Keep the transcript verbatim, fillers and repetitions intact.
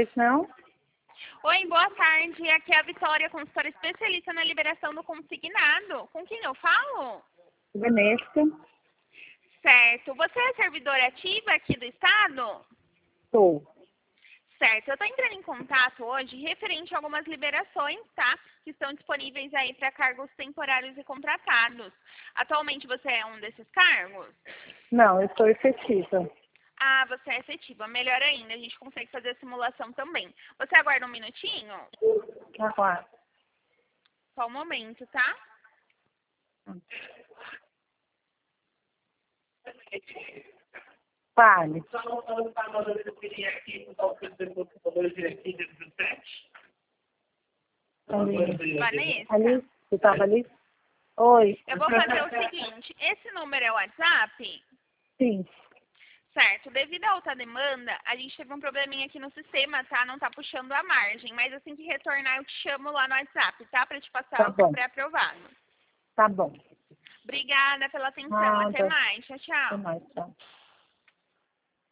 Pois não? Oi, boa tarde. Aqui é a Vitória, consultora especialista na liberação do consignado. Com quem eu falo? Vanessa, Certo. Você é servidora ativa aqui do estado? sou. Certo. Eu estou entrando em contato hoje referente a algumas liberações, tá? Que estão disponíveis aí para cargos temporários e contratados. Atualmente você é um desses cargos? Não, eu sou efetiva. Ah, você é efetiva. Melhor ainda, a gente consegue fazer a simulação também. Você aguarda um minutinho? Aguardo. Só um momento, tá? Fale. Ali. Vanessa? Ali? Você estava ali? Oi. Eu vou fazer o seguinte, esse número é o WhatsApp? Sim. Certo, devido à alta demanda, a gente teve um probleminha aqui no sistema, tá? Não tá puxando a margem, mas assim que retornar eu te chamo lá no WhatsApp, tá? Pra te passar Tá o seu bom. pré-aprovado. Tá bom. Obrigada pela atenção, até Nada. mais, tchau, Até tchau. mais, tchau.